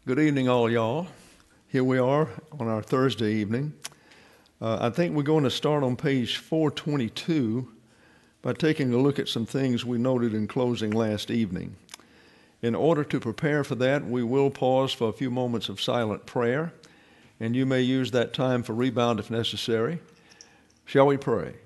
Good evening, all y'all. Here we are on our Thursday evening. I think we're going to start on page 422 by taking a look at some things we noted in closing last evening. In order to prepare for that, we will pause for a few moments of silent prayer, and you may use that time for rebound if necessary. Shall we pray?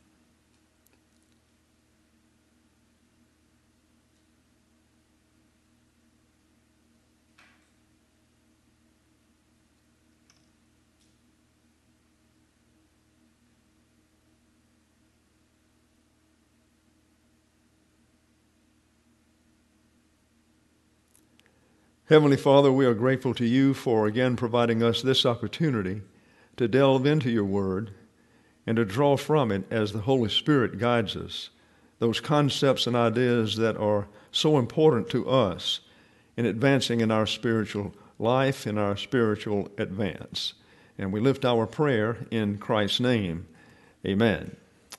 Heavenly Father, we are grateful to you for again providing us this opportunity to delve into your word and to draw from it as the Holy Spirit guides us, those concepts and ideas that are so important to us in advancing in our spiritual life, in our spiritual advance. And we lift our prayer in Christ's name. Amen.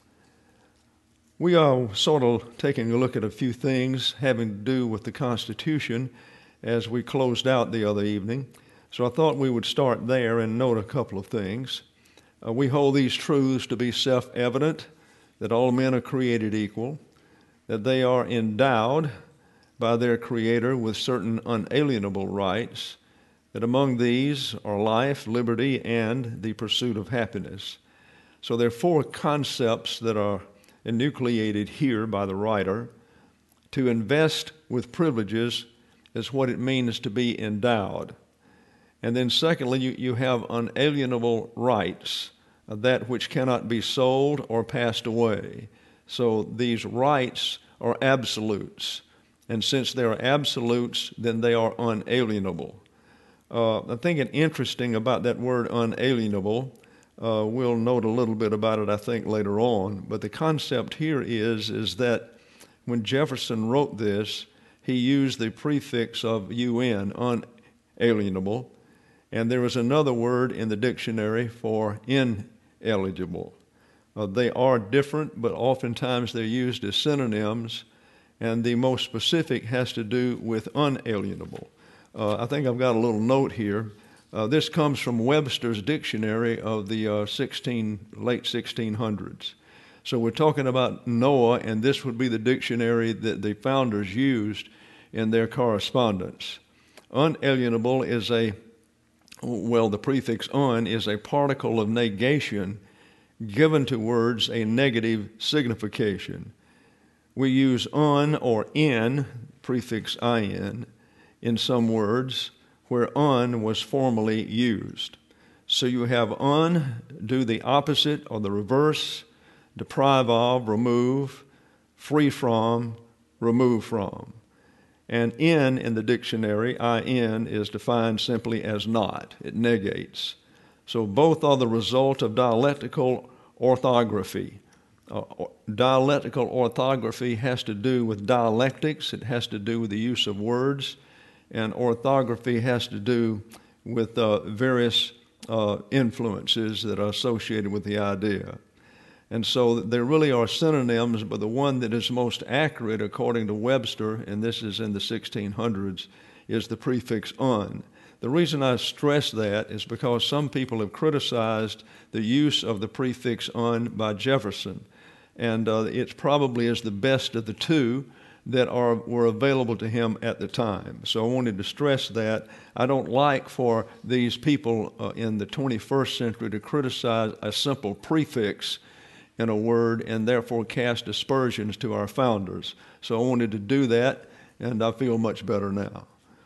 We are sort of taking a look at a few things having to do with the Constitution as we closed out the other evening. So I thought we would start there and note a couple of things. We hold these truths to be self-evident, that all men are created equal, that they are endowed by their Creator with certain unalienable rights, that among these are life, liberty, and the pursuit of happiness. So there are four concepts that are enucleated here by the writer. To invest with privileges is what it means to be endowed. And then secondly, you have unalienable rights, that which cannot be sold or passed away. So these rights are absolutes. And since they are absolutes, then they are unalienable. I think it interesting about that word unalienable, we'll note a little bit about it, I think, later on. But the concept here is that when Jefferson wrote this, he used the prefix of un, unalienable, and there is another word in the dictionary for ineligible. They are different, but oftentimes they're used as synonyms, and the most specific has to do with unalienable. I think I've got a little note here. This comes from Webster's dictionary of the late 1600s. So we're talking about Noah, and this would be the dictionary that the founders used in their correspondence. Unalienable is the prefix un is a particle of negation given to words a negative signification. We use un or in, prefix in some words where un was formerly used. So you have un, do the opposite or the reverse, deprive of, remove, free from, remove from. And in the dictionary, in, is defined simply as not. It negates. So both are the result of dialectical orthography. Dialectical orthography has to do with dialectics. It has to do with the use of words. And orthography has to do with various influences that are associated with the idea. And so there really are synonyms, but the one that is most accurate, according to Webster, and this is in the 1600s, is the prefix un. The reason I stress that is because some people have criticized the use of the prefix un by Jefferson, and it probably is the best of the two that were available to him at the time. So I wanted to stress that. I don't like for these people in the 21st century to criticize a simple prefix in a word and therefore cast aspersions to our founders. So I wanted to do that, and I feel much better now.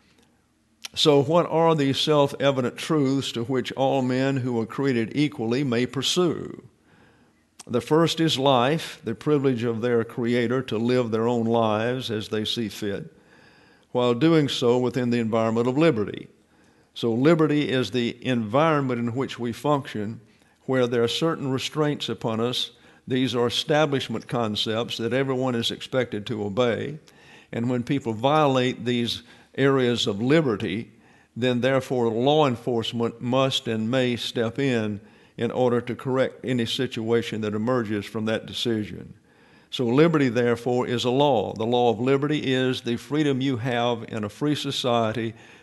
So what are these self-evident truths to which all men who are created equally may pursue? The first is life, the privilege of their Creator to live their own lives as they see fit, while doing so within the environment of liberty. So liberty is the environment in which we function, where there are certain restraints upon us. These are establishment concepts that everyone is expected to obey. And when people violate these areas of liberty, then therefore law enforcement must and may step in order to correct any situation that emerges from that decision. So liberty, therefore, is a law. The law of liberty is the freedom you have in a free society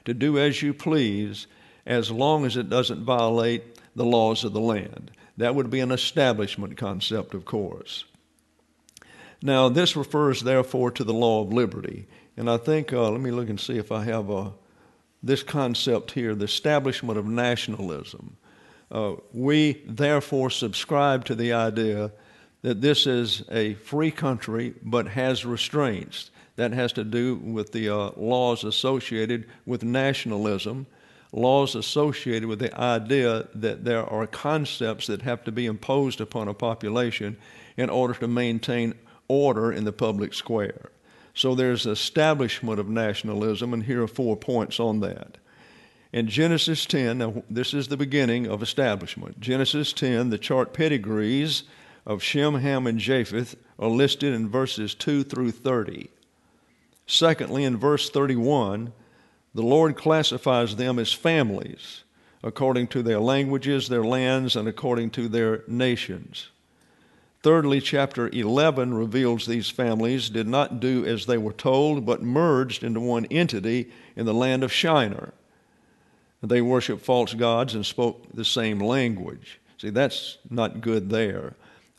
to do as you please as long as it doesn't violate the laws of the land. That would be an establishment concept, of course. Now, this refers, therefore, to the law of liberty. And I think, let me look and see if I have this concept here, the establishment of nationalism. We, therefore, subscribe to the idea that this is a free country but has restraints. That has to do with the laws associated with nationalism, laws associated with the idea that there are concepts that have to be imposed upon a population in order to maintain order in the public square. So there's establishment of nationalism, and here are 4 points on that. In Genesis 10, now this is the beginning of establishment. Genesis 10, the chart pedigrees of Shem, Ham, and Japheth are listed in verses 2 through 30. Secondly, in verse 31, the Lord classifies them as families according to their languages, their lands, and according to their nations. Thirdly, chapter 11 reveals these families did not do as they were told, but merged into one entity in the land of Shinar. They worshiped false gods and spoke the same language. See, that's not good there.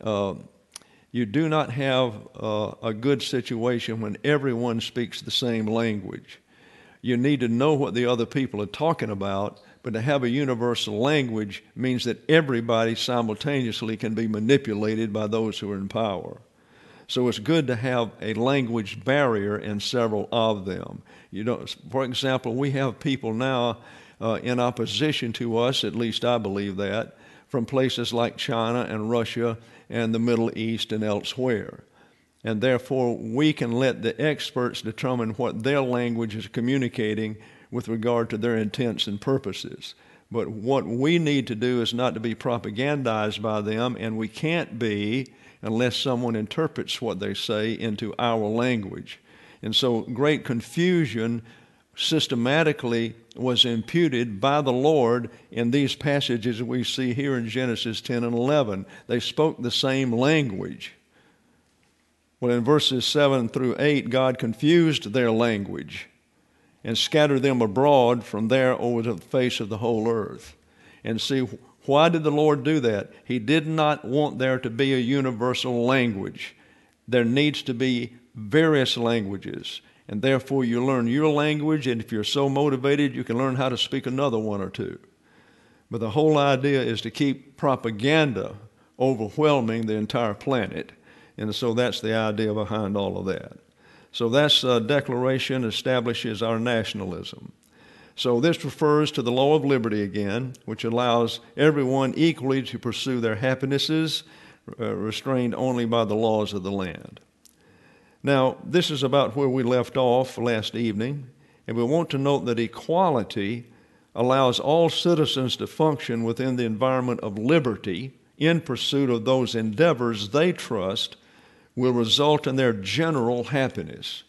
You do not have a good situation when everyone speaks the same language. You need to know what the other people are talking about, but to have a universal language means that everybody simultaneously can be manipulated by those who are in power. So it's good to have a language barrier in several of them. You know, for example, we have people now in opposition to us, at least I believe that, from places like China and Russia and the Middle East and elsewhere. And therefore, we can let the experts determine what their language is communicating with regard to their intents and purposes. But what we need to do is not to be propagandized by them, and we can't be unless someone interprets what they say into our language. And so great confusion systematically was imputed by the Lord in these passages we see here in Genesis 10 and 11. They spoke the same language. Well, in verses 7 through 8, God confused their language and scattered them abroad from there over the face of the whole earth. And see, why did the Lord do that? He did not want there to be a universal language. There needs to be various languages. And therefore, you learn your language, and if you're so motivated, you can learn how to speak another one or two. But the whole idea is to keep propaganda overwhelming the entire planet. And so that's the idea behind all of that. So that's declaration establishes our nationalism. So this refers to the law of liberty again, which allows everyone equally to pursue their happinesses, restrained only by the laws of the land. Now, this is about where we left off last evening, and we want to note that equality allows all citizens to function within the environment of liberty in pursuit of those endeavors they trust will result in their general happiness.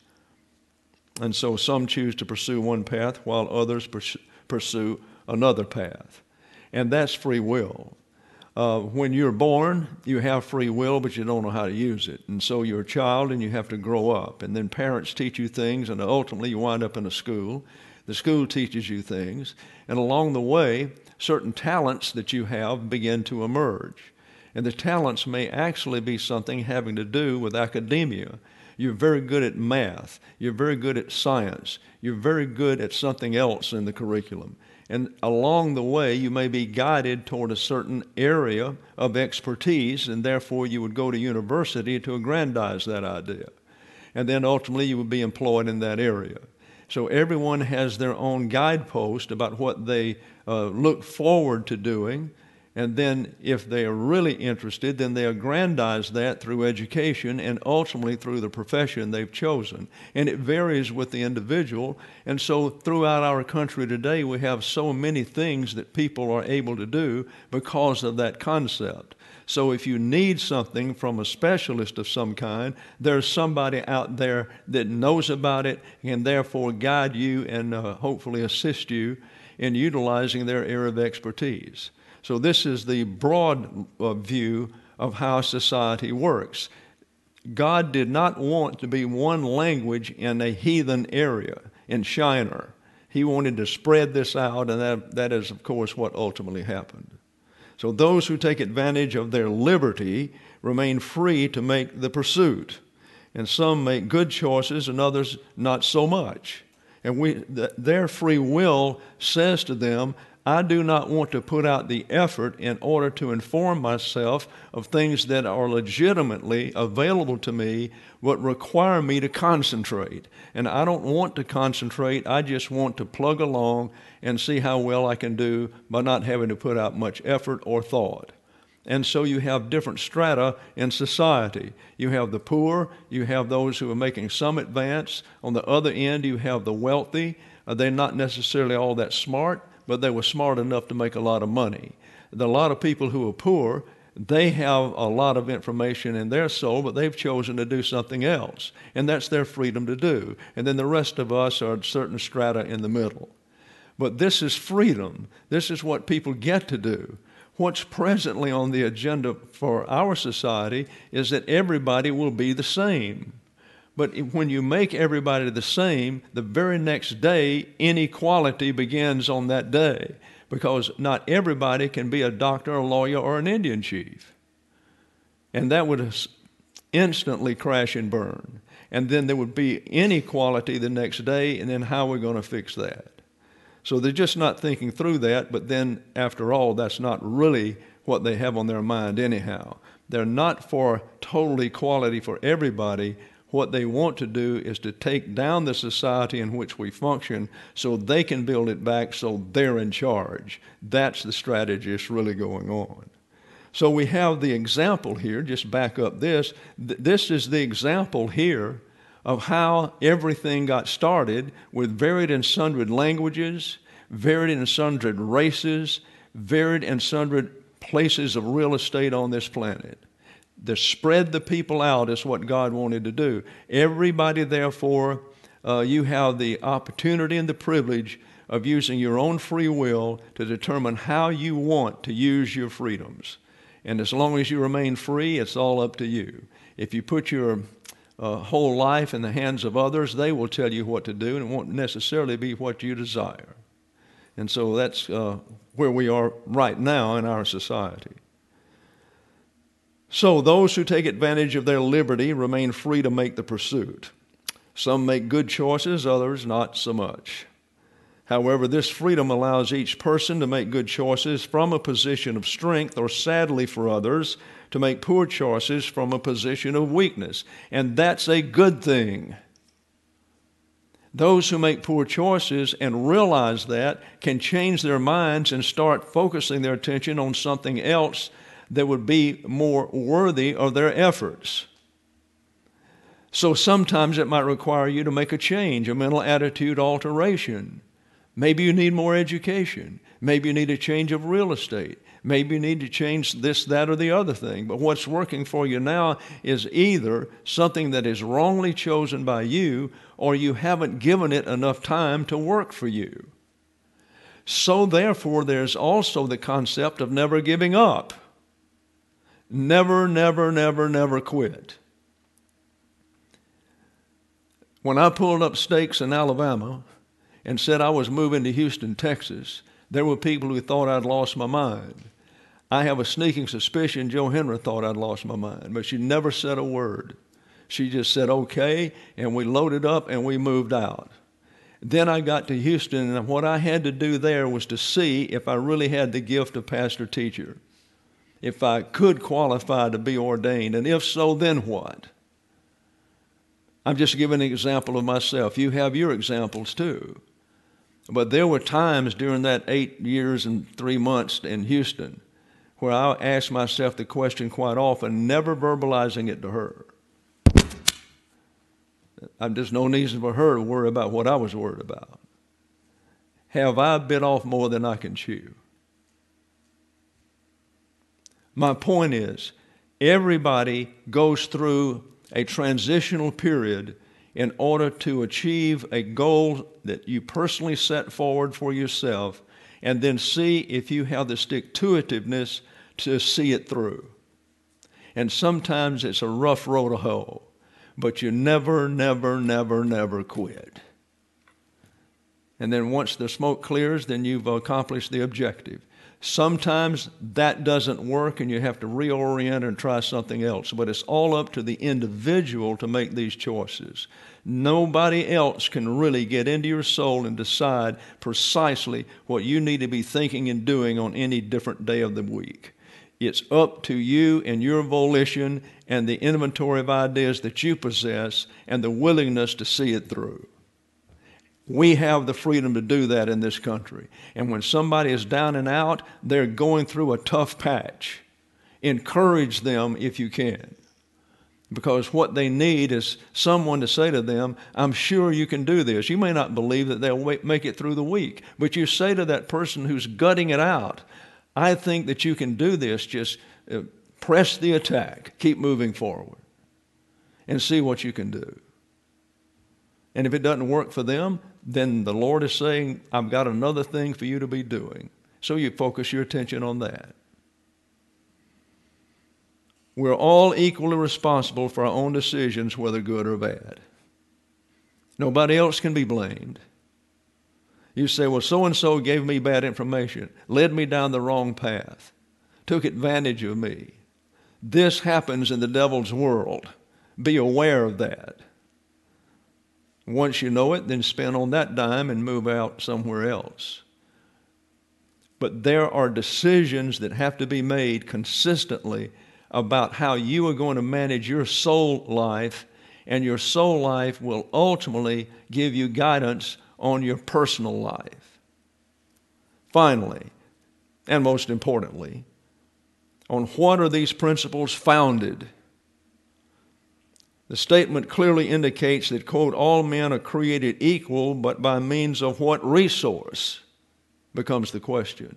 And so some choose to pursue one path while others pursue another path. And that's free will. When you're born, you have free will, but you don't know how to use it. And so you're a child and you have to grow up. And then parents teach you things, and ultimately you wind up in a school. The school teaches you things. And along the way, certain talents that you have begin to emerge. And the talents may actually be something having to do with academia. You're very good at math. You're very good at science. You're very good at something else in the curriculum. And along the way, you may be guided toward a certain area of expertise, and therefore you would go to university to aggrandize that idea. And then ultimately you would be employed in that area. So everyone has their own guidepost about what they look forward to doing. And then if they are really interested, then they aggrandize that through education and ultimately through the profession they've chosen. And it varies with the individual. And so throughout our country today, we have so many things that people are able to do because of that concept. So if you need something from a specialist of some kind, there's somebody out there that knows about it and therefore guide you and hopefully assist you in utilizing their area of expertise. So this is the broad view of how society works. God did not want to be one language in a heathen area, in Shinar. He wanted to spread this out, and that is, of course, what ultimately happened. So those who take advantage of their liberty remain free to make the pursuit. And some make good choices and others not so much. And their free will says to them, I do not want to put out the effort in order to inform myself of things that are legitimately available to me, but require me to concentrate. And I don't want to concentrate. I just want to plug along and see how well I can do by not having to put out much effort or thought. And so you have different strata in society. You have the poor, you have those who are making some advance. On the other end, you have the wealthy. They're not necessarily all that smart, but they were smart enough to make a lot of money. There are a lot of people who are poor. They have a lot of information in their soul, but they've chosen to do something else. And that's their freedom to do. And then the rest of us are certain strata in the middle. But this is freedom. This is what people get to do. What's presently on the agenda for our society is that everybody will be the same. But when you make everybody the same, the very next day, inequality begins on that day, because not everybody can be a doctor, a lawyer, or an Indian chief. And that would instantly crash and burn. And then there would be inequality the next day, and then how are we going to fix that? So they're just not thinking through that, but then, after all, that's not really what they have on their mind anyhow. They're not for total equality for everybody. What they want to do is to take down the society in which we function so they can build it back so they're in charge. That's the strategy that's really going on. So we have the example here, just back up this. This is the example here of how everything got started with varied and sundry languages, varied and sundry races, varied and sundry places of real estate on this planet. To spread the people out is what God wanted to do. Everybody, therefore, you have the opportunity and the privilege of using your own free will to determine how you want to use your freedoms. And as long as you remain free, it's all up to you. If you put your whole life in the hands of others, they will tell you what to do, and it won't necessarily be what you desire. And so that's where we are right now in our society. So those who take advantage of their liberty remain free to make the pursuit. Some make good choices, others not so much. However, this freedom allows each person to make good choices from a position of strength, or sadly for others, to make poor choices from a position of weakness. And that's a good thing. Those who make poor choices and realize that can change their minds and start focusing their attention on something else that would be more worthy of their efforts. So sometimes it might require you to make a change, a mental attitude alteration. Maybe you need more education. Maybe you need a change of real estate. Maybe you need to change this, that, or the other thing. But what's working for you now is either something that is wrongly chosen by you, or you haven't given it enough time to work for you. So therefore, there's also the concept of never giving up. Never, never, never, never quit. When I pulled up stakes in Alabama and said I was moving to Houston, Texas, there were people who thought I'd lost my mind. I have a sneaking suspicion Jo Henry thought I'd lost my mind, but she never said a word. She just said, okay, and we loaded up and we moved out. Then I got to Houston, and what I had to do there was to see if I really had the gift of pastor-teacher, if I could qualify to be ordained, and if so, then what? I'm just giving an example of myself. You have your examples too. But there were times during that 8 years and 3 months in Houston where I asked myself the question quite often, never verbalizing it to her. There's no reason for her to worry about what I was worried about. Have I bit off more than I can chew? My point is, everybody goes through a transitional period in order to achieve a goal that you personally set forward for yourself, and then see if you have the stick-to-itiveness to see it through. And sometimes it's a rough road to hoe, but you never, never, never, never quit. And then once the smoke clears, then you've accomplished the objective. Sometimes that doesn't work and you have to reorient and try something else. But it's all up to the individual to make these choices. Nobody else can really get into your soul and decide precisely what you need to be thinking and doing on any different day of the week. It's up to you and your volition and the inventory of ideas that you possess and the willingness to see it through. We have the freedom to do that in this country. And when somebody is down and out, they're going through a tough patch. Encourage them if you can. Because what they need is someone to say to them, I'm sure you can do this. You may not believe that they'll make it through the week, but you say to that person who's gutting it out, I think that you can do this. Just press the attack. Keep moving forward and see what you can do. And if it doesn't work for them, then the Lord is saying, I've got another thing for you to be doing. So you focus your attention on that. We're all equally responsible for our own decisions, whether good or bad. Nobody else can be blamed. You say, well, so-and-so gave me bad information, led me down the wrong path, took advantage of me. This happens in the devil's world. Be aware of that. Once you know it, then spend on that dime and move out somewhere else. But there are decisions that have to be made consistently about how you are going to manage your soul life, and your soul life will ultimately give you guidance on your personal life. Finally, and most importantly, on what are these principles founded? The statement clearly indicates that, quote, all men are created equal, but by means of what resource becomes the question.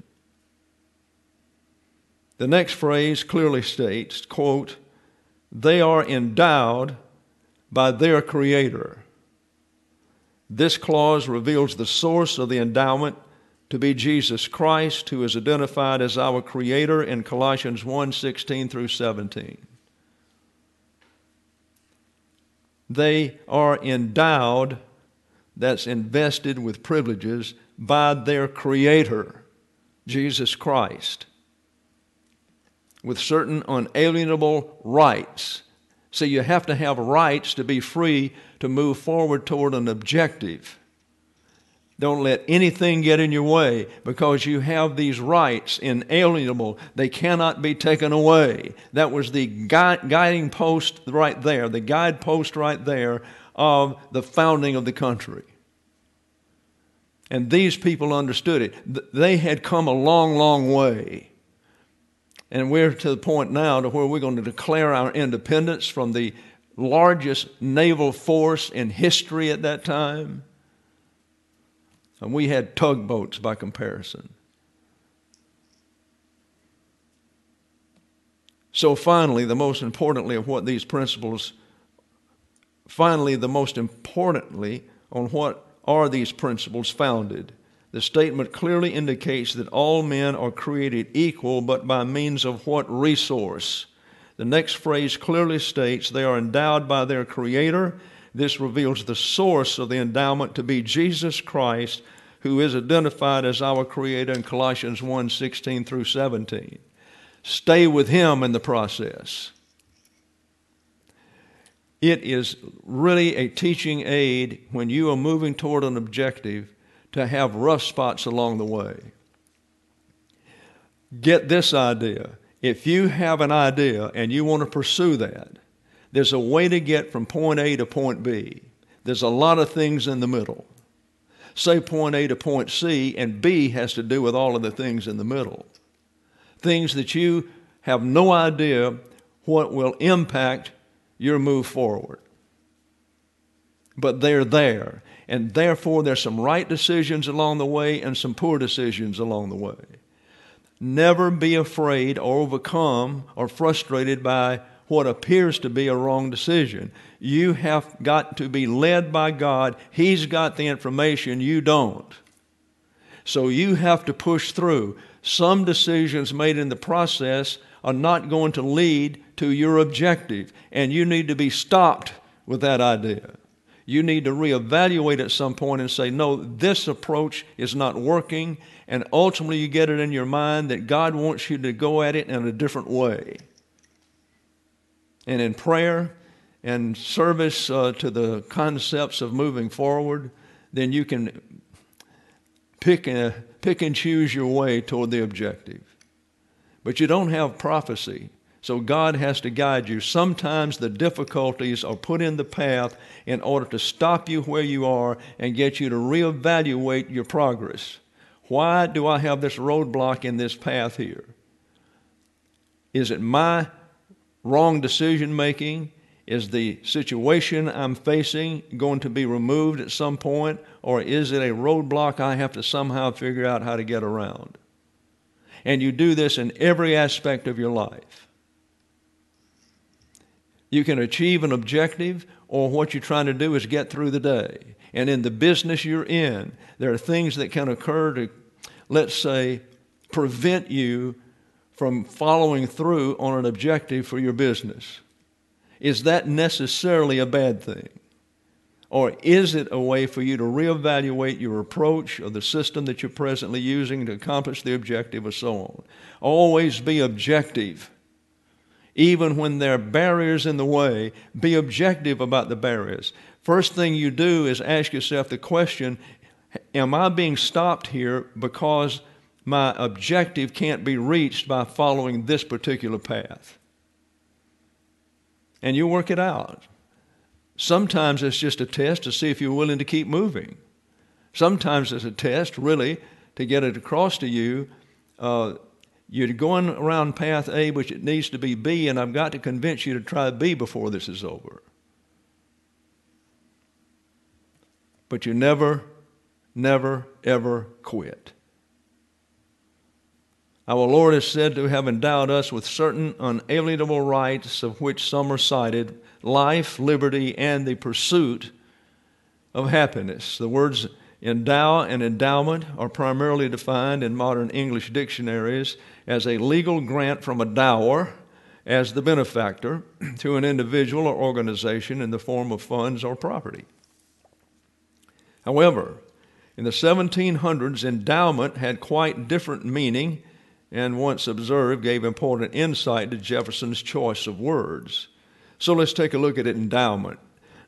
The next phrase clearly states, quote, they are endowed by their Creator. This clause reveals the source of the endowment to be Jesus Christ, who is identified as our Creator in Colossians 1:16 through 17. They are endowed, that's invested with privileges, by their Creator, Jesus Christ, with certain unalienable rights. So you have to have rights to be free to move forward toward an objective. Don't let anything get in your way, because you have these rights inalienable. They cannot be taken away. That was the guiding post right there, the guidepost right there of the founding of the country. And these people understood it. They had come a long, long way. And we're to the point now to where we're going to declare our independence from the largest naval force in history at that time. And we had tugboats by comparison. So finally, the most importantly on what are these principles founded? The statement clearly indicates that all men are created equal, but by means of what resource? The next phrase clearly states they are endowed by their Creator. This reveals the source of the endowment to be Jesus Christ, who is identified as our Creator in Colossians 1:16 through 17. Stay with Him in the process. It is really a teaching aid when you are moving toward an objective to have rough spots along the way. Get this idea. If you have an idea and you want to pursue that, there's a way to get from point A to point B. There's a lot of things in the middle. Say point A to point C, and B has to do with all of the things in the middle. Things that you have no idea what will impact your move forward. But they're there. And therefore, there's some right decisions along the way and some poor decisions along the way. Never be afraid or overcome or frustrated by what appears to be a wrong decision. You have got to be led by God. He's got the information, you don't. So you have to push through. Some decisions made in the process are not going to lead to your objective, and you need to be stopped with that idea. You need to reevaluate at some point and say, no, this approach is not working, and ultimately you get it in your mind that God wants you to go at it in a different way. And in prayer and service to the concepts of moving forward, then you can pick and choose your way toward the objective. But you don't have prophecy, so God has to guide you. Sometimes the difficulties are put in the path in order to stop you where you are and get you to reevaluate your progress. Why do I have this roadblock in this path here? Is it my wrong decision making? Is the situation I'm facing going to be removed at some point? Or is it a roadblock I have to somehow figure out how to get around? And you do this in every aspect of your life. You can achieve an objective, or what you're trying to do is get through the day. And in the business you're in, there are things that can occur to, let's say, prevent you from following through on an objective for your business. Is that necessarily a bad thing? Or is it a way for you to reevaluate your approach or the system that you're presently using to accomplish the objective, or so on? Always be objective. Even when there are barriers in the way, be objective about the barriers. First thing you do is ask yourself the question, am I being stopped here because my objective can't be reached by following this particular path? And you work it out. Sometimes it's just a test to see if you're willing to keep moving. Sometimes it's a test, really, to get it across to you. You're going around path A, which it needs to be B, and I've got to convince you to try B before this is over. But you never, ever quit. Our Lord is said to have endowed us with certain unalienable rights, of which some are cited: life, liberty, and the pursuit of happiness. The words endow and endowment are primarily defined in modern English dictionaries as a legal grant from a dower, as the benefactor, to an individual or organization in the form of funds or property. However, in the 1700s, endowment had quite different meaning, and once observed gave important insight to Jefferson's choice of words. So let's take a look at endowment.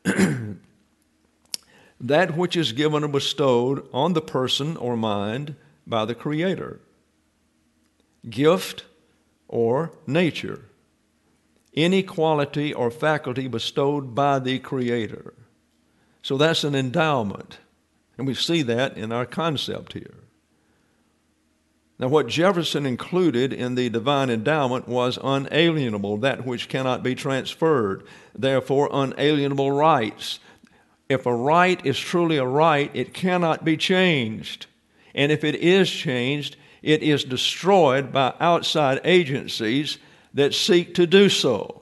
That which is given or bestowed on the person or mind by the Creator. Gift or nature. Any quality or faculty bestowed by the Creator. So that's an endowment. And we see that in our concept here. Now, what Jefferson included in the divine endowment was unalienable, that which cannot be transferred, therefore unalienable rights. If a right is truly a right, it cannot be changed. And if it is changed, it is destroyed by outside agencies that seek to do so.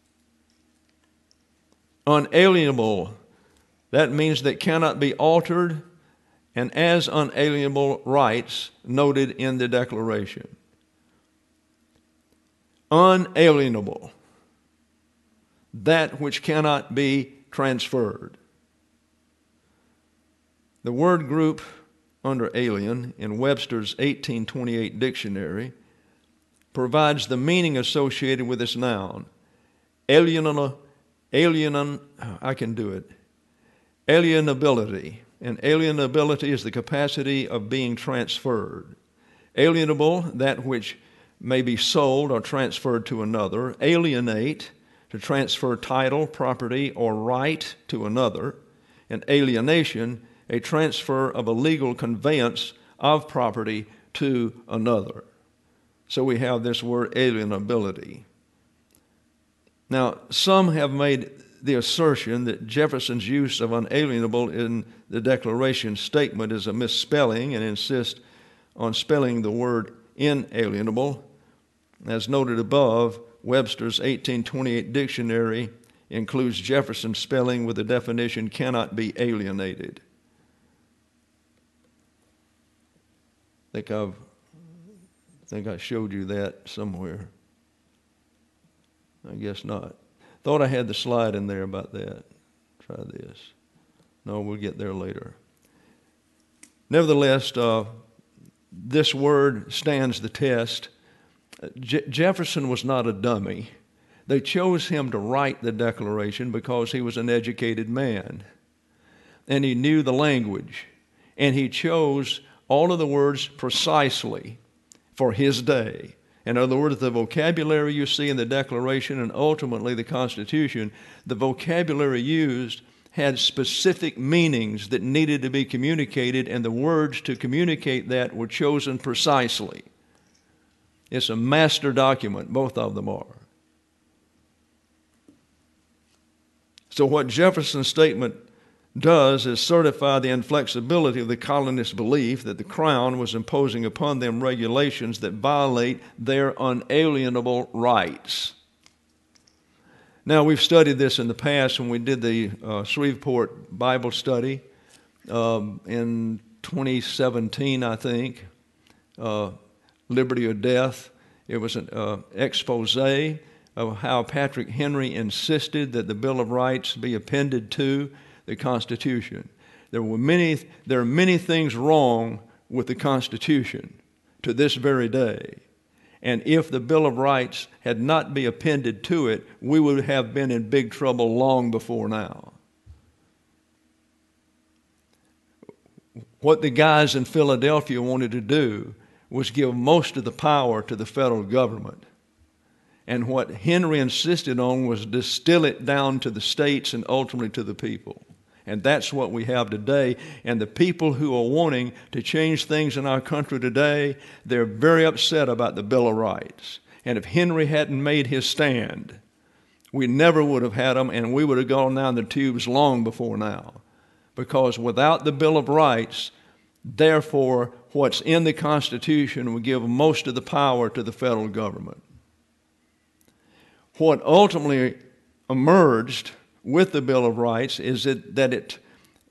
Unalienable, that means that cannot be altered, and as unalienable rights noted in the Declaration. Unalienable, that which cannot be transferred. The word group under alien in Webster's 1828 dictionary provides the meaning associated with this noun. Alienability. And alienability is the capacity of being transferred. Alienable, that which may be sold or transferred to another. Alienate, to transfer title, property, or right to another. And alienation, a transfer of a legal conveyance of property to another. So we have this word alienability. Now, some have made the assertion that Jefferson's use of unalienable in the Declaration statement is a misspelling, and insist on spelling the word inalienable. As noted above, Webster's 1828 dictionary includes Jefferson's spelling with the definition cannot be alienated. I think I showed you that somewhere. I guess not. Thought I had the slide in there about that. Try this. No, we'll get there later. Nevertheless, this word stands the test. Jefferson was not a dummy. They chose him to write the Declaration because he was an educated man, and he knew the language, and he chose all of the words precisely for his day. In other words, the vocabulary you see in the Declaration and ultimately the Constitution, the vocabulary used had specific meanings that needed to be communicated, and the words to communicate that were chosen precisely. It's a master document, both of them are. So what Jefferson's statement does is certify the inflexibility of the colonists' belief that the Crown was imposing upon them regulations that violate their unalienable rights. Now, we've studied this in the past when we did the Shreveport Bible study in 2017, I think, Liberty or Death. It was an expose of how Patrick Henry insisted that the Bill of Rights be appended to the Constitution. There are many things wrong with the Constitution to this very day. And if the Bill of Rights had not been appended to it, we would have been in big trouble long before now. What the guys in Philadelphia wanted to do was give most of the power to the federal government. And what Henry insisted on was distill it down to the states and ultimately to the people. And that's what we have today. And the people who are wanting to change things in our country today, they're very upset about the Bill of Rights. And if Henry hadn't made his stand, we never would have had them, and we would have gone down the tubes long before now. Because without the Bill of Rights, therefore, what's in the Constitution would give most of the power to the federal government. What ultimately emerged with the Bill of Rights is that it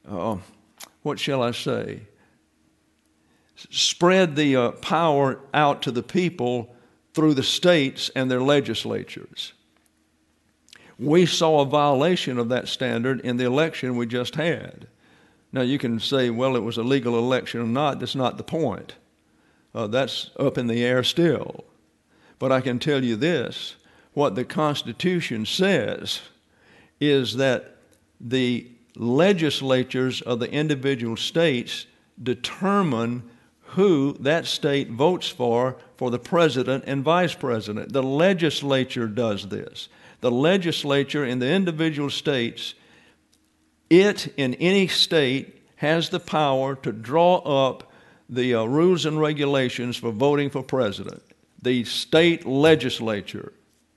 spread the power out to the people through the states and their legislatures. We saw a violation of that standard in the election we just had. Now, you can say, well, it was a legal election or not. That's not the point. That's up in the air still. But I can tell you this, what the Constitution says is that the legislatures of the individual states determine who that state votes for the president and vice president. The legislature does this. The legislature in the individual states, it in any state has the power to draw up the rules and regulations for voting for president. The state legislature.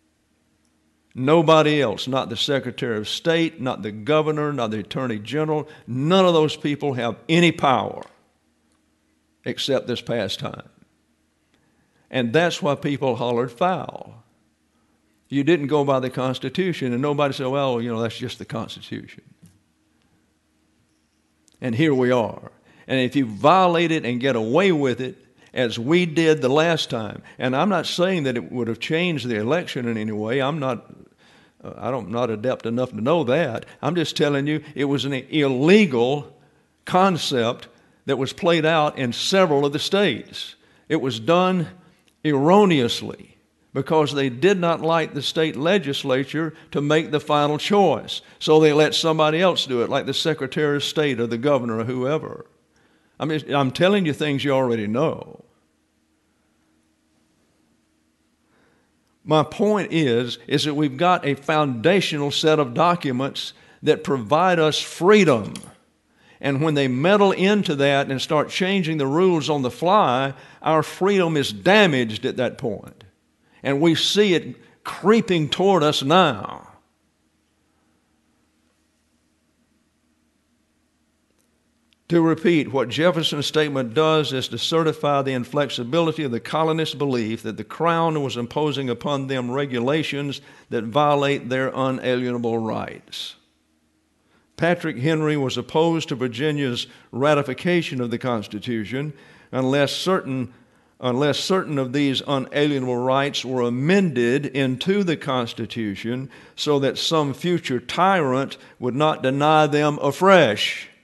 Nobody else, not the Secretary of State, not the governor, not the Attorney General. None of those people have any power except this past time. And that's why people hollered foul. You didn't go by the Constitution, and nobody said, well, that's just the Constitution. And here we are. And if you violate it and get away with it, as we did the last time, and I'm not saying that it would have changed the election in any way. I'm not adept enough to know that. I'm just telling you it was an illegal concept that was played out in several of the states. It was done erroneously because they did not like the state legislature to make the final choice. So they let somebody else do it, like the Secretary of State or the governor or whoever. I'm telling you things you already know. My point is that we've got a foundational set of documents that provide us freedom. And when they meddle into that and start changing the rules on the fly, our freedom is damaged at that point. And we see it creeping toward us now. To repeat, what Jefferson's statement does is to certify the inflexibility of the colonists' belief that the Crown was imposing upon them regulations that violate their unalienable rights. Patrick Henry was opposed to Virginia's ratification of the Constitution unless certain of these unalienable rights were amended into the Constitution so that some future tyrant would not deny them afresh.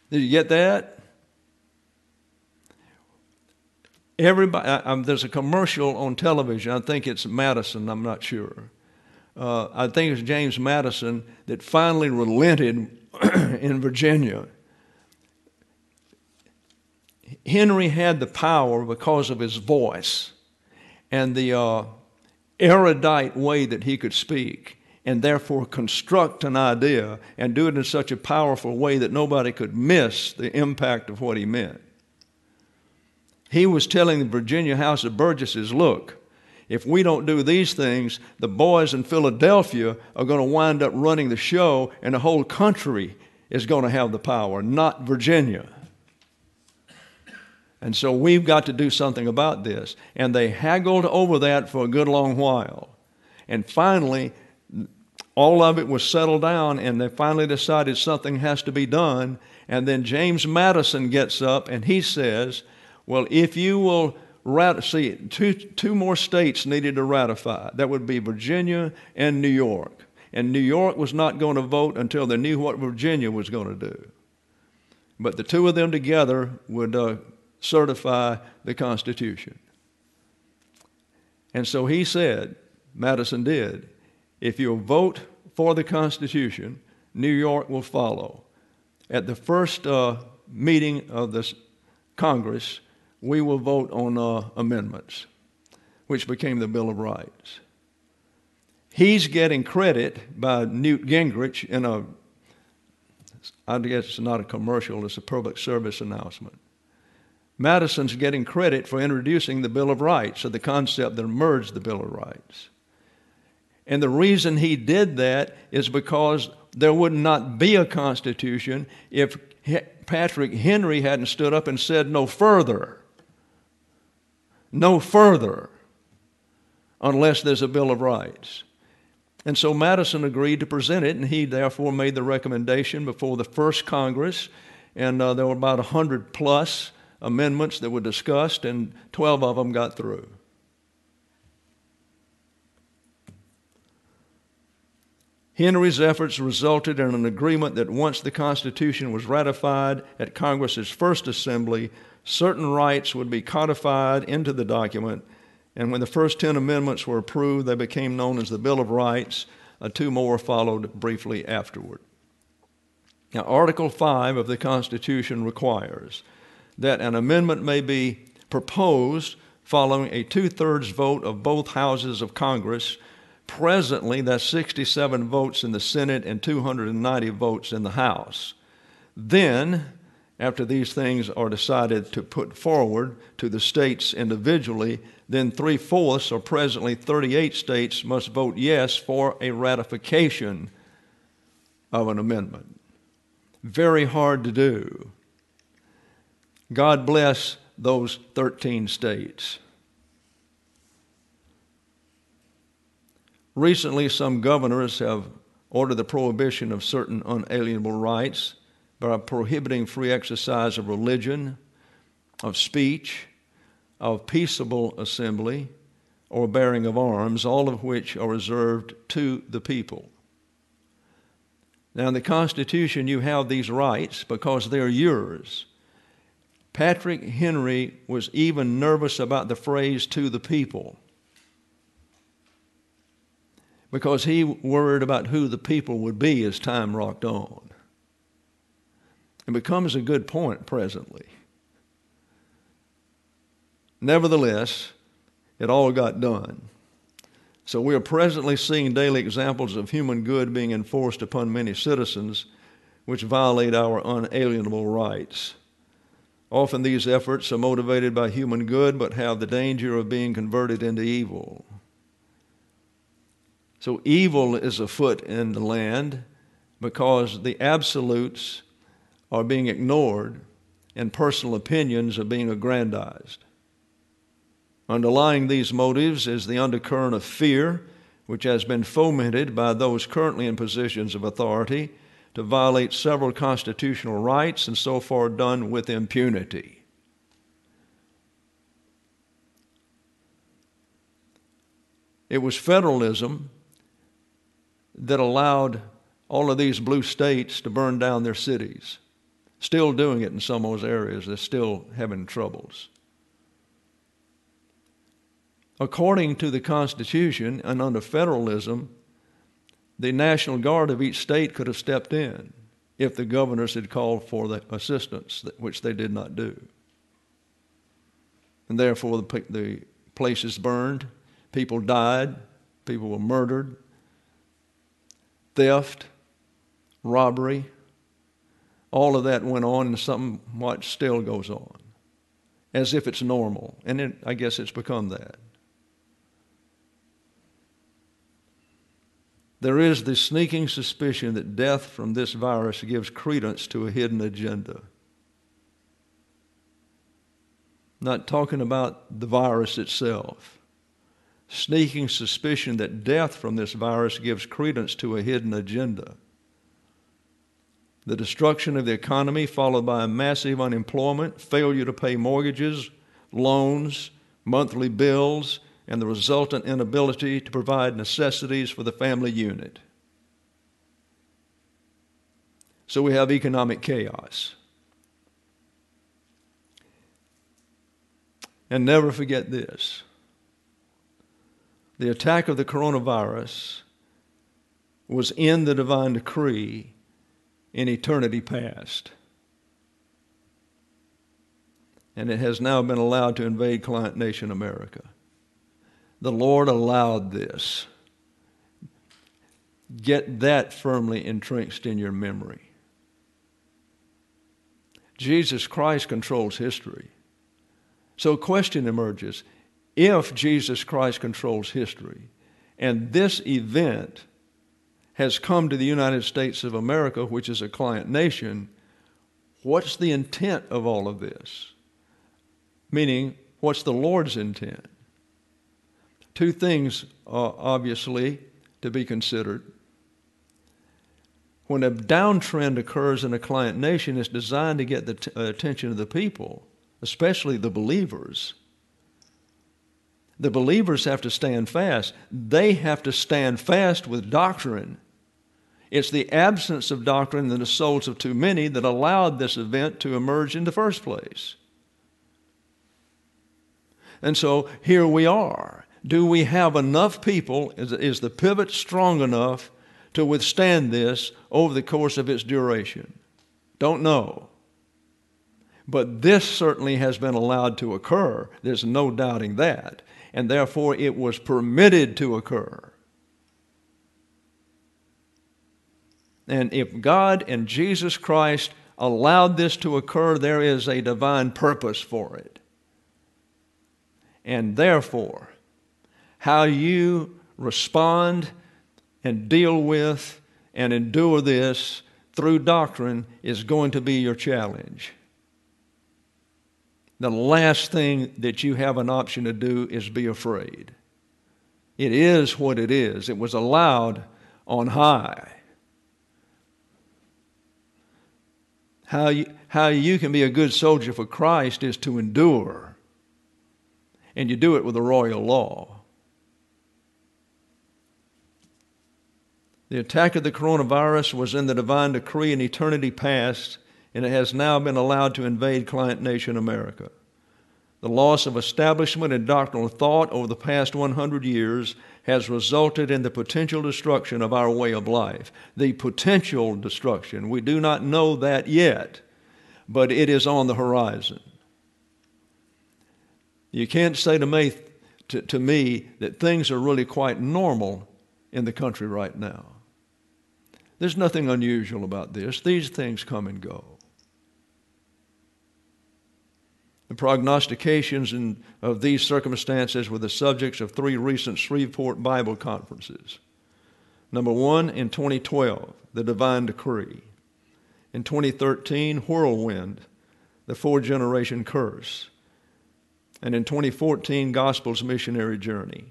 Did you get that? Everybody, there's a commercial on television. I think it's Madison. I'm not sure. I think it's James Madison that finally relented in Virginia. Henry had the power because of his voice and the erudite way that he could speak, and therefore construct an idea and do it in such a powerful way that nobody could miss the impact of what he meant. He was telling the Virginia House of Burgesses, look, if we don't do these things, the boys in Philadelphia are going to wind up running the show, and the whole country is going to have the power, not Virginia. And so we've got to do something about this. And they haggled over that for a good long while. And finally, all of it was settled down, and they finally decided something has to be done. And then James Madison gets up and he says, well, if you will see, two more states needed to ratify. That would be Virginia and New York. And New York was not going to vote until they knew what Virginia was going to do. But the two of them together would certify the Constitution. And so he said, Madison did, if you'll vote for the Constitution, New York will follow. At the first meeting of this Congress, we will vote on amendments, which became the Bill of Rights. He's getting credit by Newt Gingrich in I guess it's not a commercial, it's a public service announcement. Madison's getting credit for introducing the Bill of Rights, or the concept that emerged the Bill of Rights. And the reason he did that is because there would not be a Constitution if Patrick Henry hadn't stood up and said no further, unless there's a Bill of Rights. And so Madison agreed to present it, and he therefore made the recommendation before the first Congress, and there were about 100 plus amendments that were discussed, and 12 of them got through. Henry's efforts resulted in an agreement that once the Constitution was ratified at Congress's first assembly, certain rights would be codified into the document, and when the first 10 amendments were approved, they became known as the Bill of Rights. 2 more followed briefly afterward. Now, Article 5 of the Constitution requires that an amendment may be proposed following a 2/3 vote of both houses of Congress. Presently, that's 67 votes in the Senate and 290 votes in the House. Then, after these things are decided to put forward to the states individually, then 3/4, or presently 38 states, must vote yes for a ratification of an amendment. Very hard to do. God bless those 13 states. Recently, some governors have ordered the prohibition of certain unalienable rights by prohibiting free exercise of religion, of speech, of peaceable assembly, or bearing of arms, all of which are reserved to the people. Now, in the Constitution, you have these rights because they're yours. Patrick Henry was even nervous about the phrase "to the people," because he worried about who the people would be as time rocked on. It becomes a good point presently. Nevertheless, it all got done. So we are presently seeing daily examples of human good being enforced upon many citizens, which violate our unalienable rights. Often these efforts are motivated by human good, but have the danger of being converted into evil. So evil is afoot in the land because the absolutes are being ignored and personal opinions are being aggrandized. Underlying these motives is the undercurrent of fear, which has been fomented by those currently in positions of authority to violate several constitutional rights, and so far done with impunity. It was federalism that allowed all of these blue states to burn down their cities. Still doing it in some of those areas. They're still having troubles. According to the Constitution and under federalism, the National Guard of each state could have stepped in if the governors had called for the assistance, which they did not do. And therefore, the places burned, people died, people were murdered, theft, robbery, all of that went on, and somewhat still goes on, as if it's normal. And I guess it's become that. There is this sneaking suspicion that death from this virus gives credence to a hidden agenda. Not talking about the virus itself. Sneaking suspicion that death from this virus gives credence to a hidden agenda. The destruction of the economy followed by a massive unemployment, failure to pay mortgages, loans, monthly bills, and the resultant inability to provide necessities for the family unit. So we have economic chaos. And never forget this. The attack of the coronavirus was in the divine decree in eternity past. And it has now been allowed to invade client nation America. The Lord allowed this. Get that firmly entrenched in your memory. Jesus Christ controls history. So a question emerges. If Jesus Christ controls history, and this event has come to the United States of America, which is a client nation, what's the intent of all of this? Meaning, what's the Lord's intent? Two things are obviously to be considered. When a downtrend occurs in a client nation, it's designed to get the attention of the people, especially the believers. The believers have to stand fast. They have to stand fast with doctrine. It's the absence of doctrine in the souls of too many that allowed this event to emerge in the first place. And so here we are. Do we have enough people? Is the pivot strong enough to withstand this over the course of its duration? Don't know. But this certainly has been allowed to occur. There's no doubting that. And therefore it was permitted to occur. And if God and Jesus Christ allowed this to occur, there is a divine purpose for it. And therefore, how you respond and deal with and endure this through doctrine is going to be your challenge. The last thing that you have an option to do is be afraid. It is what it is. It was allowed on high. How you can be a good soldier for Christ is to endure. And you do it with the royal law. The attack of the coronavirus was in the divine decree in eternity past, and it has now been allowed to invade client nation America. The loss of establishment and doctrinal thought over the past 100 years has resulted in the potential destruction of our way of life. The potential destruction. We do not know that yet, but it is on the horizon. You can't say to me that things are really quite normal in the country right now. There's nothing unusual about this. These things come and go. The prognostications of these circumstances were the subjects of 3 recent Shreveport Bible conferences. Number 1, in 2012, the divine decree. In 2013, whirlwind, the 4-generation curse. And in 2014, gospel's missionary journey.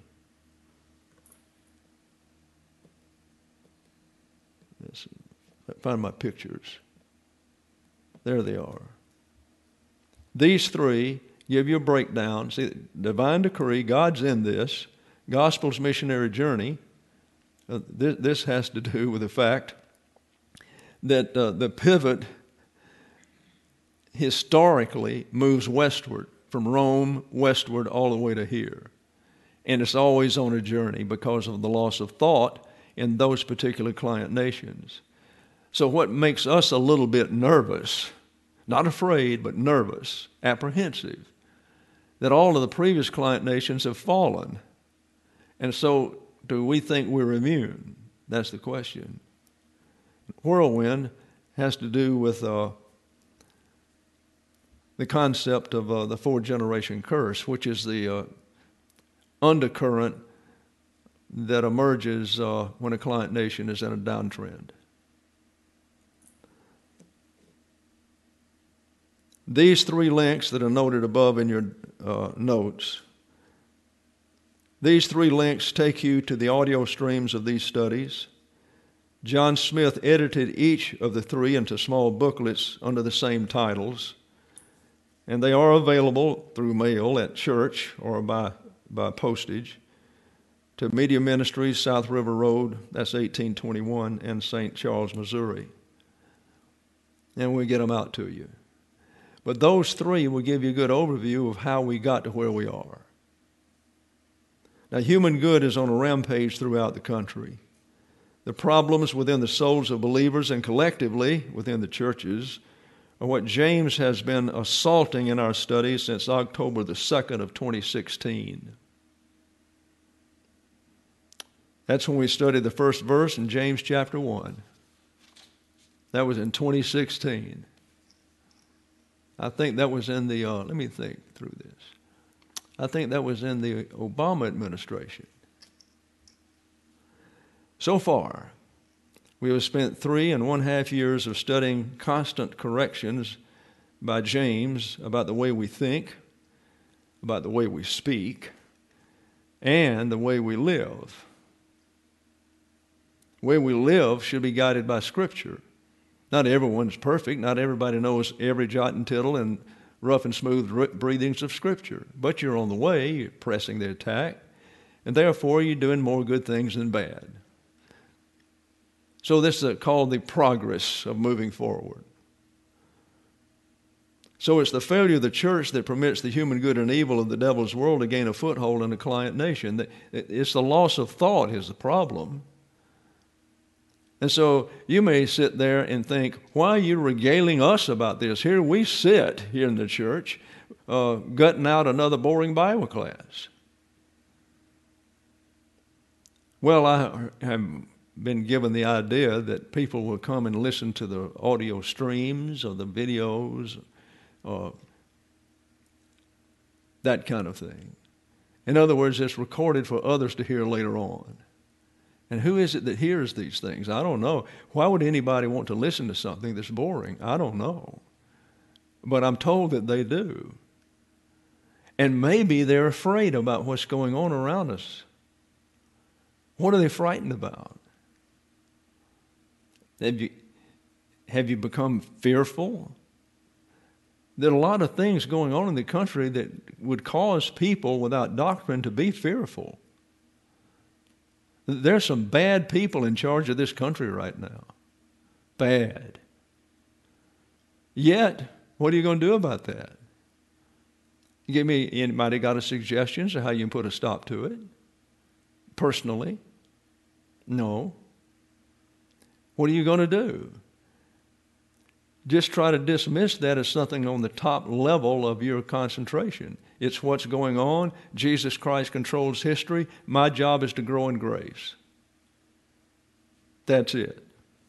Let's find my pictures. There they are. These 3 give you a breakdown. See, divine decree, God's in this. Gospel's missionary journey. This has to do with the fact that the pivot historically moves westward, from Rome westward all the way to here. And it's always on a journey because of the loss of thought in those particular client nations. So what makes us a little bit nervous, not afraid, but nervous, apprehensive, that all of the previous client nations have fallen. And so do we think we're immune? That's the question. Whirlwind has to do with the concept of the four-generation curse, which is the undercurrent that emerges when a client nation is in a downtrend. These three links that are noted above in your notes, these three links take you to the audio streams of these studies. John Smith edited each of the three into small booklets under the same titles, and they are available through mail at church or by postage to Media Ministries, South River Road, that's 1821, and St. Charles, Missouri. And we get them out to you. But those three will give you a good overview of how we got to where we are. Now, human good is on a rampage throughout the country. The problems within the souls of believers and collectively within the churches are what James has been assaulting in our studies since October the 2nd of 2016. That's when we studied the first verse in James chapter 1. That was in 2016. I think that was in the, let me think through this. I think that was in the Obama administration. So far, we have spent 3.5 years of studying constant corrections by James about the way we think, about the way we speak, and the way we live. The way we live should be guided by Scripture. Not everyone's perfect. Not everybody knows every jot and tittle and rough and smooth breathings of Scripture. But you're on the way, you're pressing the attack, and therefore you're doing more good things than bad. So this is called the progress of moving forward. So it's the failure of the church that permits the human good and evil of the devil's world to gain a foothold in a client nation. It's the loss of thought is the problem. And so you may sit there and think, why are you regaling us about this? Here we sit here in the church gutting out another boring Bible class. Well, I have been given the idea that people will come and listen to the audio streams or the videos, that kind of thing. In other words, it's recorded for others to hear later on. And who is it that hears these things? I don't know. Why would anybody want to listen to something that's boring? I don't know. But I'm told that they do. And maybe they're afraid about what's going on around us. What are they frightened about? Have you become fearful? There are a lot of things going on in the country that would cause people without doctrine to be fearful. There's some bad people in charge of this country right now. Bad. Yet, what are you going to do about that? Give me, anybody got a suggestion to how you can put a stop to it? Personally? No. What are you going to do? Just try to dismiss that as something on the top level of your concentration. It's what's going on. Jesus Christ controls history. My job is to grow in grace. That's it.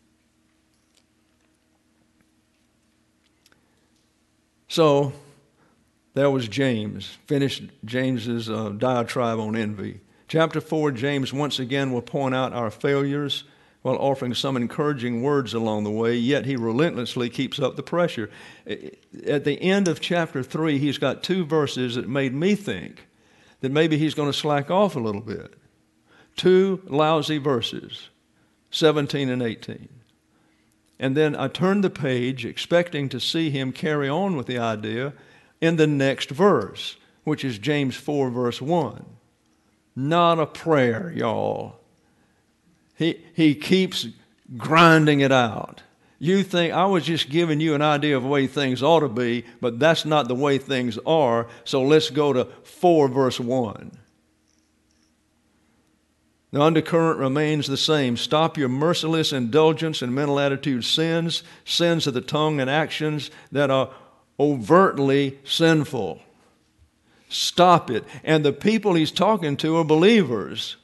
So, there was James. Finished James's diatribe on envy. Chapter 4, James once again will point out our failures while offering some encouraging words along the way, yet he relentlessly keeps up the pressure. At the end of chapter 3, he's got 2 verses that made me think that maybe he's going to slack off a little bit. 2 lousy verses, 17 and 18. And then I turned the page expecting to see him carry on with the idea in the next verse, which is James 4, verse 1. Not a prayer, y'all. He keeps grinding it out. You think I was just giving you an idea of the way things ought to be, but that's not the way things are. So let's go to 4 verse 1. The undercurrent remains the same. Stop your merciless indulgence in mental attitude sins, sins of the tongue and actions that are overtly sinful. Stop it. And the people he's talking to are believers.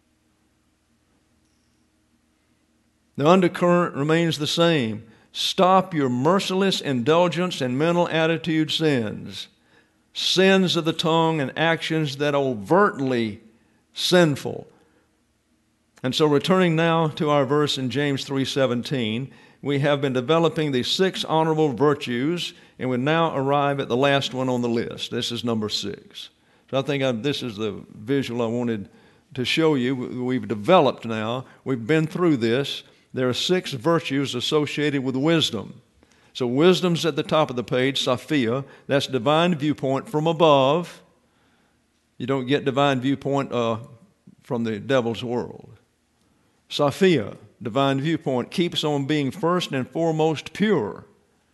The undercurrent remains the same. Stop your merciless indulgence in mental attitude sins, sins of the tongue and actions that are overtly sinful. And so returning now to our verse in James 3:17, we have been developing the 6 honorable virtues, and we now arrive at the last one on the list. This is number 6. So I think this is the visual I wanted to show you. We've developed now. We've been through this. There are 6 virtues associated with wisdom. So wisdom's at the top of the page, Sophia. That's divine viewpoint from above. You don't get divine viewpoint from the devil's world. Sophia, divine viewpoint, keeps on being first and foremost pure.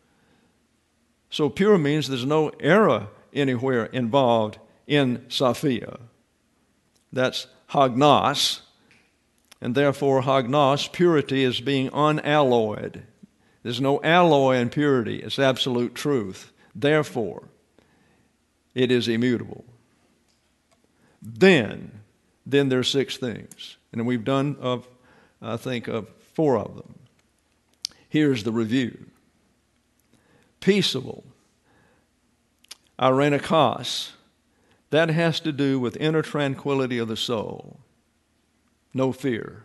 So pure means there's no error anywhere involved in Sophia. That's hagnos, and therefore hagnos, purity, is being unalloyed. There's no alloy in purity. It's absolute truth. Therefore, it is immutable. Then there's 6 things. And we've done, I think, 4 of them. Here's the review. Peaceable. Irenikos. That has to do with inner tranquility of the soul. No fear.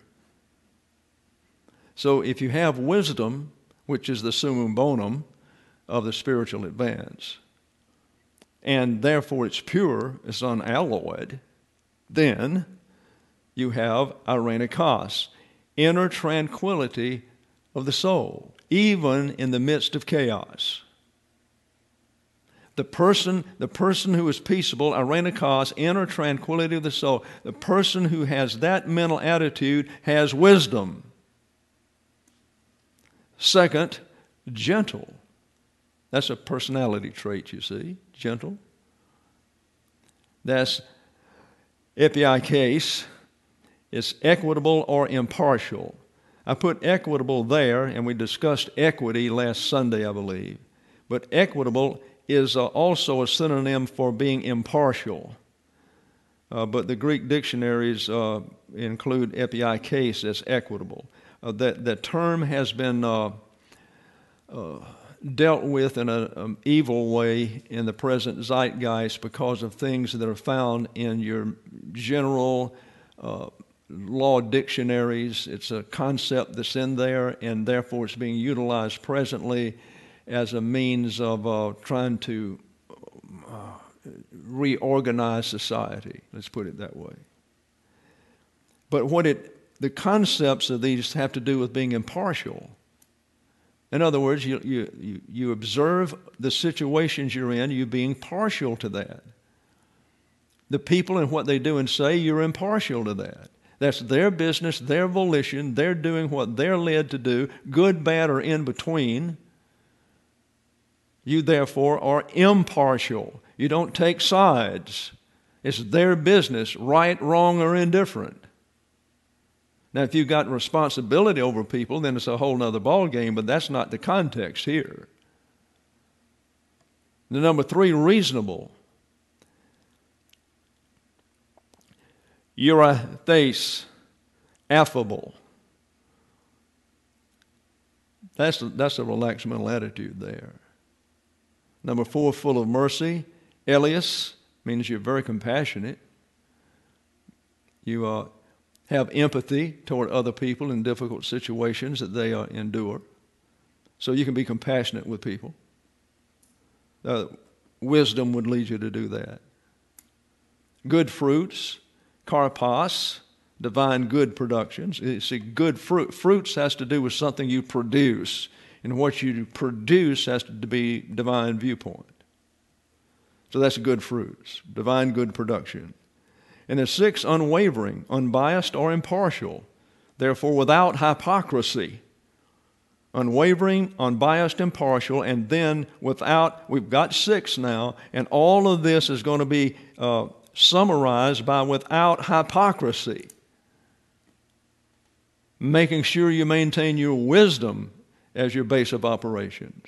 So if you have wisdom, which is the summum bonum of the spiritual advance, and therefore it's pure, it's unalloyed, then you have irenikos, inner tranquility of the soul, even in the midst of chaos. The person who is peaceable, irenikos, inner tranquility of the soul, the person who has that mental attitude has wisdom. Second, gentle. That's a personality trait, you see, gentle. That's epiikes. It's equitable or impartial. I put equitable there, and we discussed equity last Sunday, I believe. But equitable is also a synonym for being impartial. But the Greek dictionaries include epiikes as equitable. That term has been dealt with in an evil way in the present zeitgeist because of things that are found in your general law dictionaries. It's a concept that's in there, and therefore it's being utilized presently as a means of trying to reorganize society. Let's put it that way. But the concepts of these have to do with being impartial. In other words, you observe the situations you're in, you being partial to that. The people and what they do and say, you're impartial to that. That's their business, their volition, they're doing what they're led to do, good, bad, or in between. You therefore are impartial. You don't take sides. It's their business, right, wrong, or indifferent. Now, if you've got responsibility over people, then it's a whole other ballgame, but that's not the context here. The number 3, reasonable. Eurathes, affable. That's a relaxed mental attitude there. Number 4, full of mercy. Elias means you're very compassionate. You have empathy toward other people in difficult situations that they endure. So you can be compassionate with people. Wisdom would lead you to do that. Good fruits, karpos, divine good productions. You see, good fruits has to do with something you produce. And what you produce has to be divine viewpoint. So that's good fruits, divine good production. And then 6, unwavering, unbiased, or impartial. Therefore, without hypocrisy. unwavering, unbiased, impartial, and then we've got 6 now, and all of this is going to be summarized by without hypocrisy. Making sure you maintain your wisdom as your base of operations.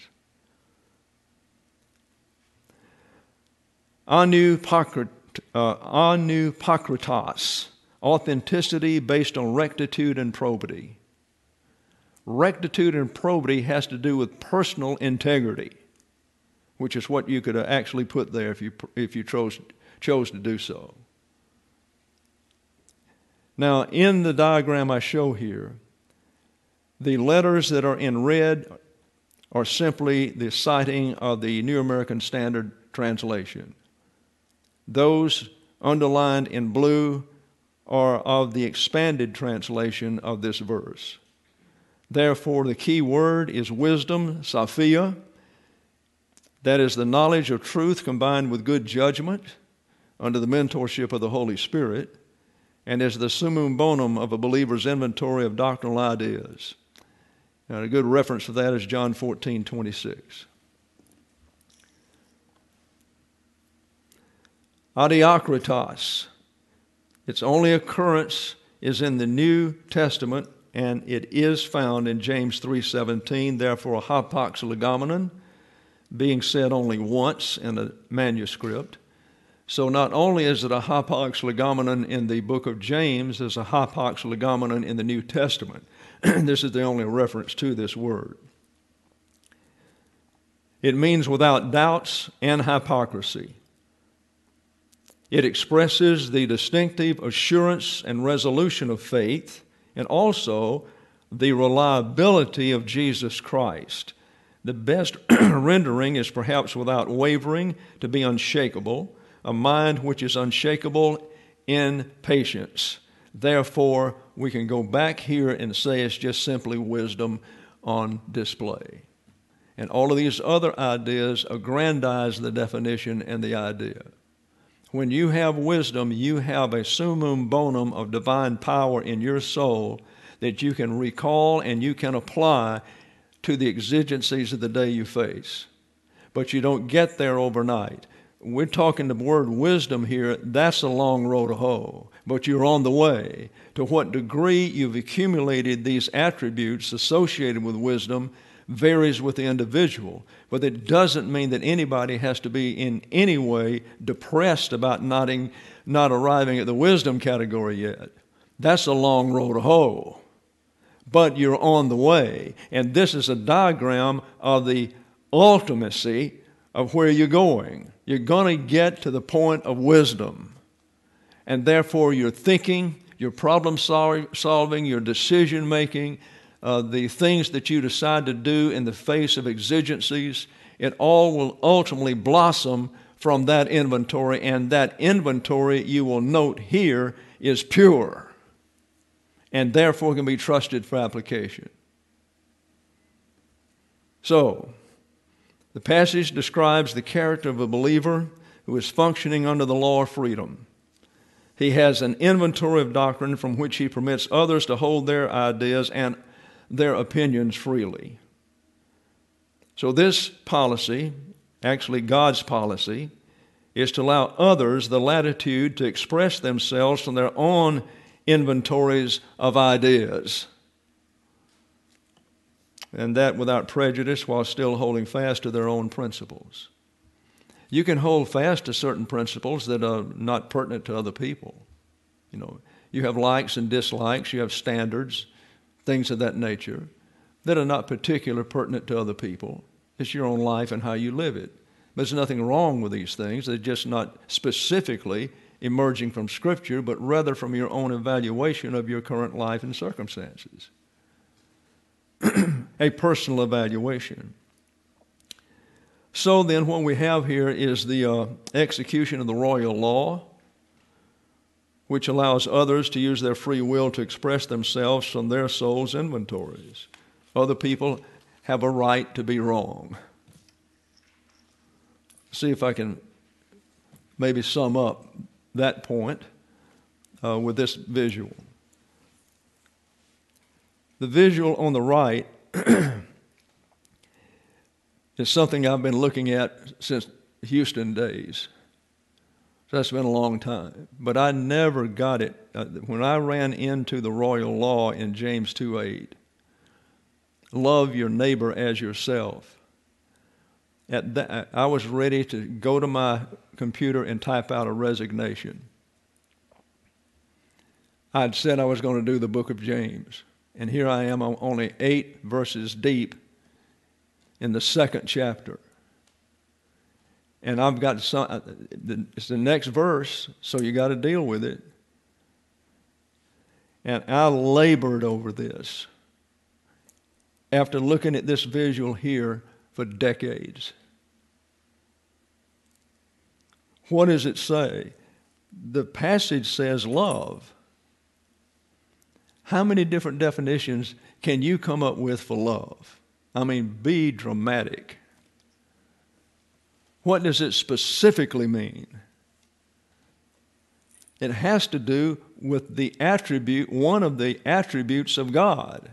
Anupokritos, authenticity based on rectitude and probity. Rectitude and probity has to do with personal integrity, which is what you could actually put there if you chose to do so. Now, in the diagram I show here, the letters that are in red are simply the citing of the New American Standard Translation. Those underlined in blue are of the expanded translation of this verse. Therefore, the key word is wisdom, Sophia. That is the knowledge of truth combined with good judgment under the mentorship of the Holy Spirit, and is the summum bonum of a believer's inventory of doctrinal ideas. Now, a good reference for that is John 14:26. Adiakritos. Its only occurrence is in the New Testament, and it is found in James 3:17. Therefore, hapax legomenon, being said only once in a manuscript. So not only is it a hapax legomenon in the book of James, there's a hapax legomenon in the New Testament. This is the only reference to this word. It means without doubts and hypocrisy. It expresses the distinctive assurance and resolution of faith, and also the reliability of Jesus Christ. The best rendering is perhaps without wavering, to be unshakable, a mind which is unshakable in patience. Therefore, we can go back here and say it's just simply wisdom on display. And all of these other ideas aggrandize the definition and the idea. When you have wisdom, you have a summum bonum of divine power in your soul that you can recall and you can apply to the exigencies of the day you face. But you don't get there overnight. We're talking the word wisdom here. That's a long road to hoe, but you're on the way. To what degree you've accumulated these attributes associated with wisdom varies with the individual, but it doesn't mean that anybody has to be in any way depressed about not arriving at the wisdom category yet. That's a long road to hoe, but you're on the way. And this is a diagram of the ultimacy of where you're going. You're going to get to the point of wisdom. And therefore, your thinking, your problem solving, your decision making, the things that you decide to do in the face of exigencies, it all will ultimately blossom from that inventory. And that inventory, you will note here, is pure and therefore can be trusted for application. So, the passage describes the character of a believer who is functioning under the law of freedom. He has an inventory of doctrine from which he permits others to hold their ideas and their opinions freely. So this policy, actually God's policy, is to allow others the latitude to express themselves from their own inventories of ideas. And that without prejudice while still holding fast to their own principles. You can hold fast to certain principles that are not pertinent to other people. You know, you have likes and dislikes, you have standards, things of that nature that are not particularly pertinent to other people. It's your own life and how you live it. There's nothing wrong with these things. They're just not specifically emerging from Scripture, but rather from your own evaluation of your current life and circumstances. A personal evaluation. So then what we have here is the execution of the royal law, which allows others to use their free will to express themselves from their soul's inventories. Other people have a right to be wrong. See if I can maybe sum up that point with this visual. The visual on the right It's something I've been looking at since Houston days. So that's been a long time. But I never got it. When I ran into the royal law in James 2:8, love your neighbor as yourself. At that, I was ready to go to my computer and type out a resignation. I'd said I was going to do the book of James. And here I am, I'm only 8 verses deep in the 2nd chapter. And I've got it's the next verse, so you got to deal with it. And I labored over this after looking at this visual here for decades. What does it say? The passage says love. How many different definitions can you come up with for love? I mean, be dramatic. What does it specifically mean? It has to do with the attribute, one of the attributes of God.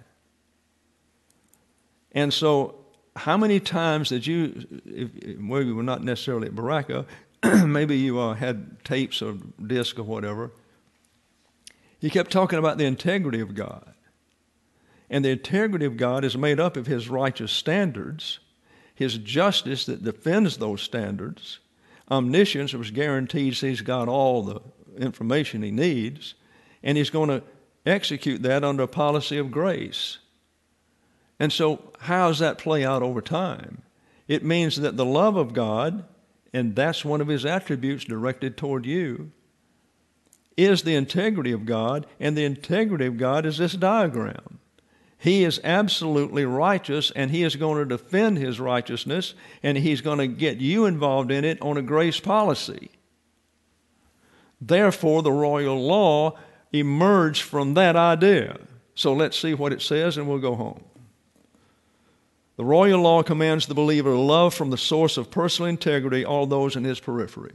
And so, how many times did you, well, you were not necessarily at Baraka, maybe you had tapes or disc or whatever, he kept talking about the integrity of God. And the integrity of God is made up of his righteous standards, his justice that defends those standards, omniscience, which guarantees he's got all the information he needs, and he's going to execute that under a policy of grace. And so how does that play out over time? It means that the love of God, and that's one of his attributes directed toward you, is the integrity of God, and the integrity of God is this diagram. He is absolutely righteous, and he is going to defend his righteousness, and he's going to get you involved in it on a grace policy. Therefore, the royal law emerged from that idea. So let's see what it says, and we'll go home. The royal law commands the believer to love from the source of personal integrity all those in his periphery.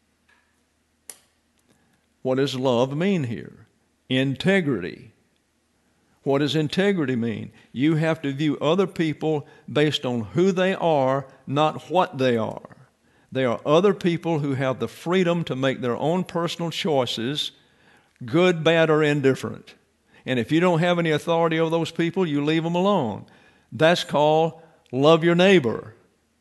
What does love mean here? Integrity. What does integrity mean? You have to view other people based on who they are, not what they are. They are other people who have the freedom to make their own personal choices, good, bad, or indifferent. And if you don't have any authority over those people, you leave them alone. That's called love your neighbor.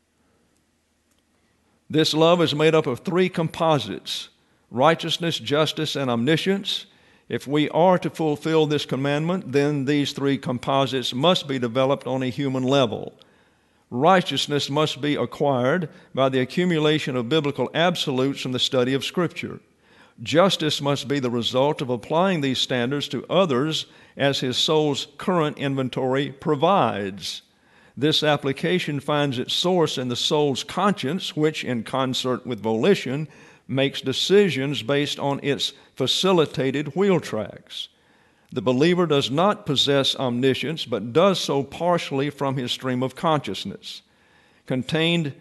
This love is made up of 3 composites: righteousness, justice, and omniscience. If we are to fulfill this commandment, then these 3 composites must be developed on a human level. Righteousness must be acquired by the accumulation of biblical absolutes from the study of Scripture. Justice must be the result of applying these standards to others as his soul's current inventory provides. This application finds its source in the soul's conscience, which, in concert with volition, makes decisions based on its facilitated wheel tracks. The believer does not possess omniscience, but does so partially from his stream of consciousness. Continued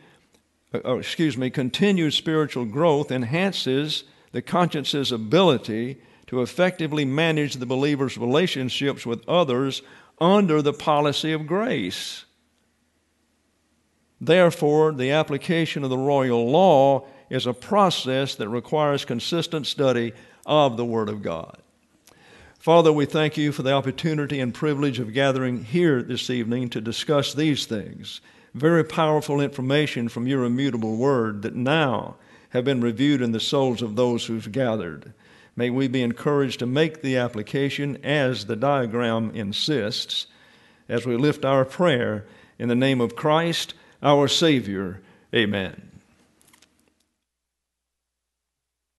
spiritual growth enhances the conscience's ability to effectively manage the believer's relationships with others under the policy of grace. Therefore, the application of the royal law is a process that requires consistent study of the Word of God. Father, we thank you for the opportunity and privilege of gathering here this evening to discuss these things. Very powerful information from your immutable Word that now have been reviewed in the souls of those who've gathered. May we be encouraged to make the application as the diagram insists, as we lift our prayer in the name of Christ, our Savior. Amen.